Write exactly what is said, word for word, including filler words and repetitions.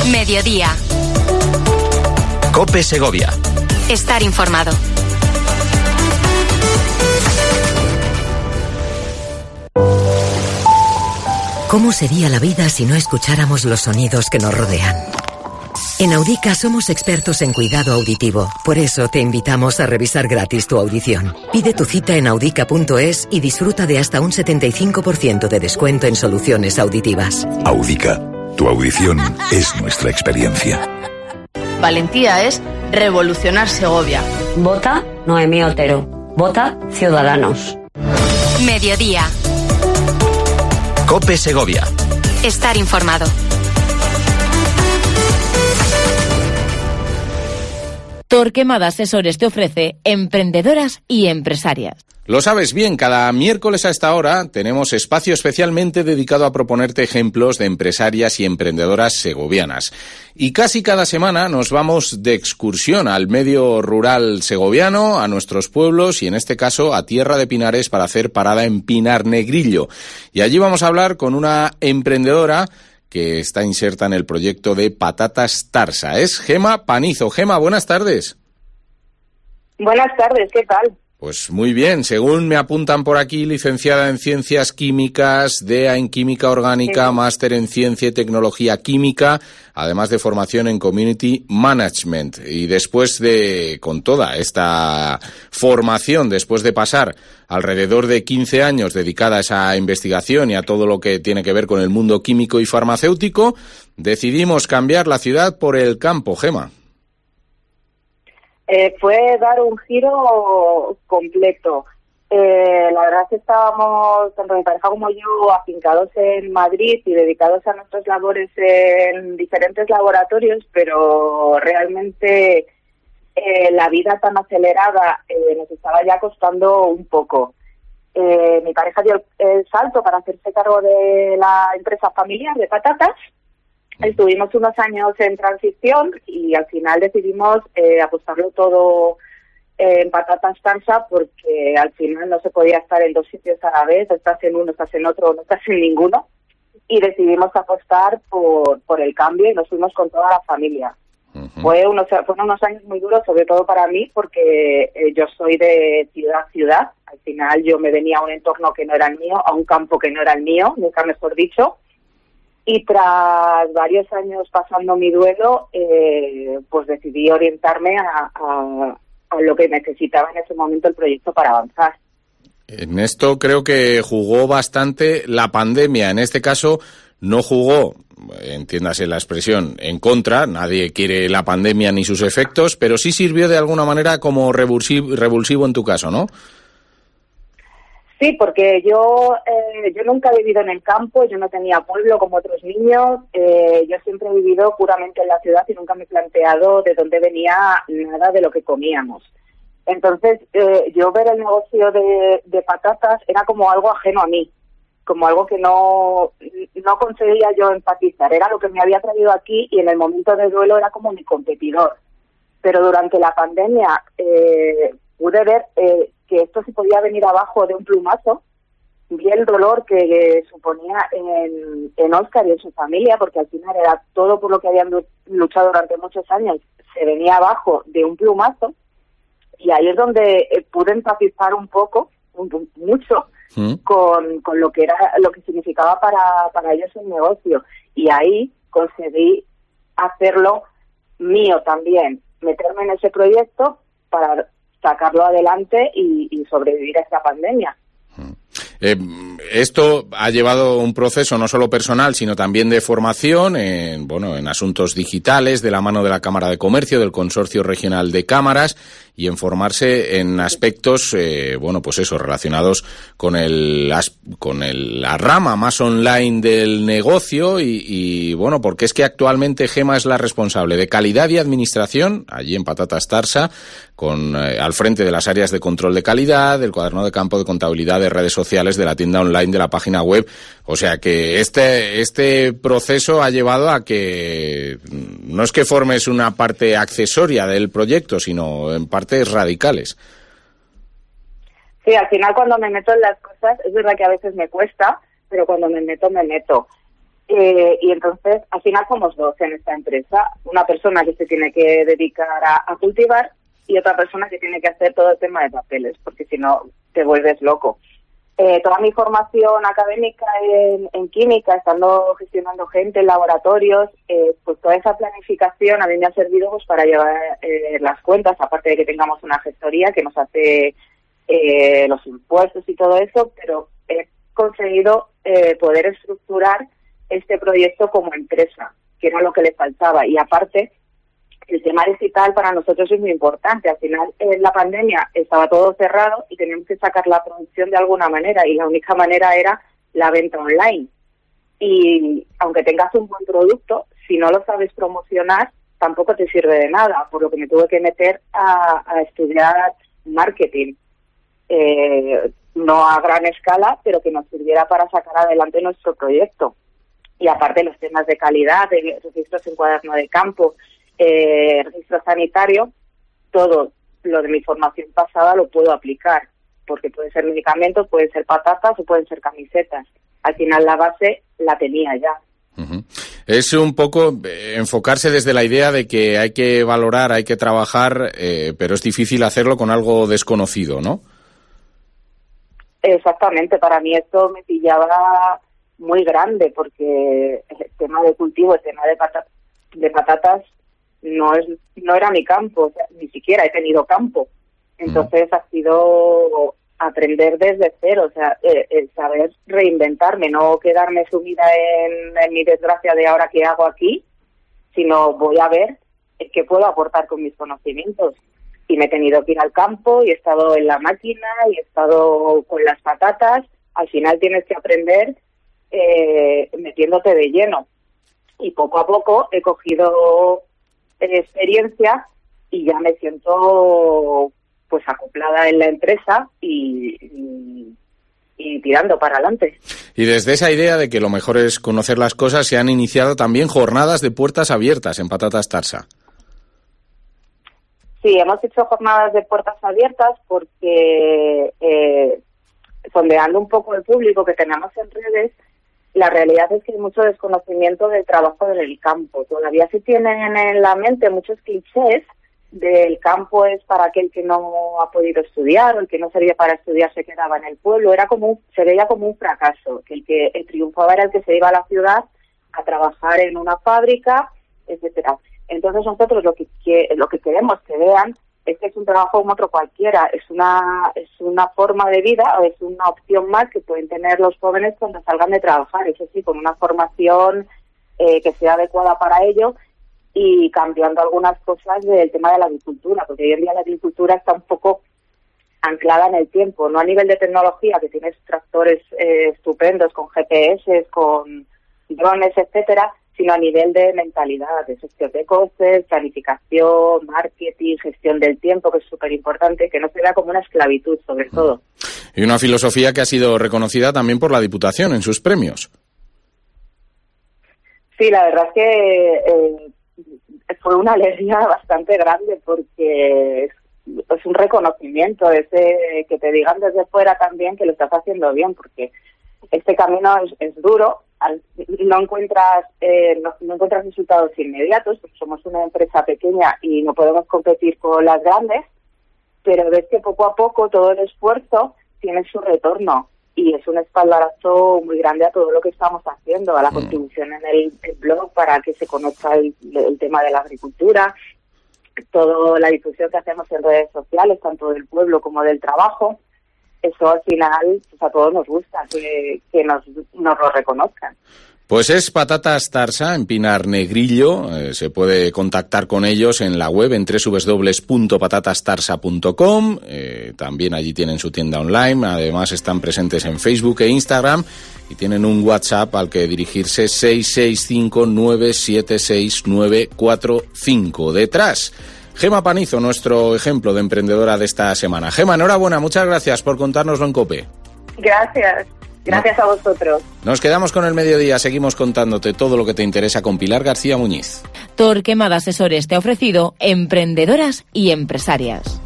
Mediodía. COPE Segovia. Estar informado. ¿Cómo sería la vida si no escucháramos los sonidos que nos rodean? En Audica somos expertos en cuidado auditivo. Por eso te invitamos a revisar gratis tu audición. Pide tu cita en audica punto es y disfruta de hasta un setenta y cinco por ciento de descuento en soluciones auditivas. Audica. Tu audición es nuestra experiencia. Valentía es revolucionar Segovia. Vota Noemí Otero. Vota Ciudadanos. Mediodía. COPE Segovia. Estar informado. Torquemada Asesores te ofrece emprendedoras y empresarias. Lo sabes bien, cada miércoles a esta hora tenemos espacio especialmente dedicado a proponerte ejemplos de empresarias y emprendedoras segovianas. Y casi cada semana nos vamos de excursión al medio rural segoviano, a nuestros pueblos y en este caso a Tierra de Pinares para hacer parada en Pinar Negrillo. Y allí vamos a hablar con una emprendedora que está inserta en el proyecto de Patatas Tarsa. Es Gema Panizo. Gema, buenas tardes. Buenas tardes, ¿qué tal? Pues muy bien, según me apuntan por aquí, licenciada en Ciencias Químicas, D E A en Química Orgánica, sí. Máster en Ciencia y Tecnología Química, además de formación en Community Management. Y después de, con toda esta formación, después de pasar alrededor de quince años dedicada a esa investigación y a todo lo que tiene que ver con el mundo químico y farmacéutico, decidimos cambiar la ciudad por el campo, Gema. Eh, fue dar un giro completo. Eh, la verdad es que estábamos, tanto mi pareja como yo, afincados en Madrid y dedicados a nuestras labores en diferentes laboratorios, pero realmente eh, la vida tan acelerada eh, nos estaba ya costando un poco. Eh, mi pareja dio el salto para hacerse cargo de la empresa familiar de patatas. Estuvimos unos años en transición y al final decidimos eh, apostarlo todo eh, en Patatas Tarsa porque al final no se podía estar en dos sitios a la vez, estás en uno, estás en otro, no estás en ninguno, y decidimos apostar por, por el cambio y nos fuimos con toda la familia. Uh-huh. Fue unos, fueron unos años muy duros, sobre todo para mí, porque eh, yo soy de ciudad a ciudad. Al final yo me venía a un entorno que no era el mío, a un campo que no era el mío, nunca mejor dicho. Y tras varios años pasando mi duelo, eh, pues decidí orientarme a, a, a lo que necesitaba en ese momento el proyecto para avanzar. En esto creo que jugó bastante la pandemia. En este caso no jugó, entiéndase la expresión, en contra. Nadie quiere la pandemia ni sus efectos, pero sí sirvió de alguna manera como revulsivo, revulsivo en tu caso, ¿no? Sí, porque yo eh, yo nunca he vivido en el campo, yo no tenía pueblo como otros niños, eh, yo siempre he vivido puramente en la ciudad y nunca me he planteado de dónde venía nada de lo que comíamos. Entonces, eh, yo ver el negocio de, de patatas era como algo ajeno a mí, como algo que no, no conseguía yo empatizar, era lo que me había traído aquí y en el momento de duelo era como mi competidor. Pero durante la pandemia eh, pude ver... Eh, que esto se podía venir abajo de un plumazo, vi el dolor que eh, suponía en, en Óscar y en su familia, porque al final era todo por lo que habían luchado durante muchos años, se venía abajo de un plumazo, y ahí es donde eh, pude empatizar un poco, un, mucho, ¿Mm? con, con lo que era, lo que significaba para, para ellos el negocio, y ahí conseguí hacerlo mío también, meterme en ese proyecto para sacarlo adelante y, y sobrevivir a esta pandemia. Eh, esto ha llevado un proceso no solo personal, sino también de formación en, bueno, en asuntos digitales, de la mano de la Cámara de Comercio, del Consorcio Regional de Cámaras, y en formarse en aspectos, eh, bueno, pues eso, relacionados con el, con el, la rama más online del negocio y, y, bueno, porque es que actualmente Gema es la responsable de calidad y administración, allí en Patatas Tarsa, con eh, al frente de las áreas de control de calidad, del cuaderno de campo de contabilidad, de redes sociales, de la tienda online, de la página web. O sea que este, este proceso ha llevado a que no es que formes una parte accesoria del proyecto, sino en partes radicales. Sí, al final cuando me meto en las cosas, es verdad que a veces me cuesta, pero cuando me meto, me meto. Eh, y entonces, al final somos dos en esta empresa. Una persona que se tiene que dedicar a, a cultivar y otra persona que tiene que hacer todo el tema de papeles, porque si no te vuelves loco. Eh, toda mi formación académica en, en química, estando gestionando gente en laboratorios, eh, pues toda esa planificación a mí me ha servido pues para llevar eh, las cuentas, aparte de que tengamos una gestoría que nos hace eh, los impuestos y todo eso, pero he conseguido eh, poder estructurar este proyecto como empresa, que era lo que le faltaba. Y aparte, el tema digital para nosotros es muy importante. Al final, en la pandemia estaba todo cerrado y teníamos que sacar la producción de alguna manera, y la única manera era la venta online. Y aunque tengas un buen producto, si no lo sabes promocionar, tampoco te sirve de nada, por lo que me tuve que meter a, a estudiar marketing. Eh, no a gran escala, pero que nos sirviera para sacar adelante nuestro proyecto. Y aparte los temas de calidad, de registros en cuaderno de campo, eh, registro sanitario, todo lo de mi formación pasada lo puedo aplicar, porque puede ser medicamentos, pueden ser patatas o pueden ser camisetas. Al final la base la tenía ya. Uh-huh. Es un poco eh, enfocarse desde la idea de que hay que valorar, hay que trabajar, eh, pero es difícil hacerlo con algo desconocido, ¿no? Exactamente, para mí esto me pillaba muy grande, porque el tema de cultivo, el tema de, patat- de patatas no es no era mi campo, o sea, ni siquiera he tenido campo. Entonces mm. ha sido aprender desde cero, o sea, eh, el saber reinventarme, no quedarme sumida en, en mi desgracia de ahora qué hago aquí, sino voy a ver qué puedo aportar con mis conocimientos. Y me he tenido que ir al campo y he estado en la máquina y he estado con las patatas. Al final tienes que aprender Eh, metiéndote de lleno, y poco a poco he cogido eh, experiencia y ya me siento pues acoplada en la empresa y, y, y tirando para adelante. Y desde esa idea de que lo mejor es conocer las cosas, se han iniciado también jornadas de puertas abiertas en Patatas Tarsa. Sí, hemos hecho jornadas de puertas abiertas porque eh, sondeando un poco el público que tenemos en redes, la realidad es que hay mucho desconocimiento del trabajo en el campo. Todavía se tienen en la mente muchos clichés del campo es para aquel que no ha podido estudiar, o el que no servía para estudiar se quedaba en el pueblo. Era como un, se veía como un fracaso, que el que el triunfaba era el que se iba a la ciudad a trabajar en una fábrica, etcétera. Entonces nosotros lo que, que lo que queremos que vean es que es un trabajo como otro cualquiera, es una es una forma de vida, o es una opción más que pueden tener los jóvenes cuando salgan de trabajar, eso sí, con una formación eh, que sea adecuada para ello, y cambiando algunas cosas del tema de la agricultura, porque hoy en día la agricultura está un poco anclada en el tiempo, no a nivel de tecnología, que tienes tractores eh, estupendos con G P S, con drones, etcétera, sino a nivel de mentalidad, de gestión de costes, planificación, marketing, gestión del tiempo, que es súper importante, que no se vea como una esclavitud, sobre todo. Y una filosofía que ha sido reconocida también por la Diputación en sus premios. Sí, la verdad es que eh, fue una alegría bastante grande, porque es, es un reconocimiento, ese que te digan desde fuera también que lo estás haciendo bien, porque este camino es, es duro. No encuentras eh, no, no encuentras resultados inmediatos, porque somos una empresa pequeña y no podemos competir con las grandes, pero ves que poco a poco todo el esfuerzo tiene su retorno, y es un espaldarazo muy grande a todo lo que estamos haciendo, a la mm. contribución en el, el blog para que se conozca el, el tema de la agricultura, toda la difusión que hacemos en redes sociales, tanto del pueblo como del trabajo. Eso al final pues a todos nos gusta, que, que nos, nos lo reconozcan. Pues es Patatas Tarsa, en Pinar Negrillo. Eh, se puede contactar con ellos en la web en doble u doble u doble u punto patatas tarsa punto com. Eh, también allí tienen su tienda online. Además están presentes en Facebook e Instagram, y tienen un WhatsApp al que dirigirse: seis seis cinco nueve siete seis nueve cuatro cinco. Detrás, Gema Panizo, nuestro ejemplo de emprendedora de esta semana. Gema, enhorabuena, muchas gracias por contárnoslo en COPE. Gracias, gracias no. a vosotros. Nos quedamos con el mediodía, seguimos contándote todo lo que te interesa con Pilar García Muñiz. Torquemada Asesores te ha ofrecido Emprendedoras y Empresarias.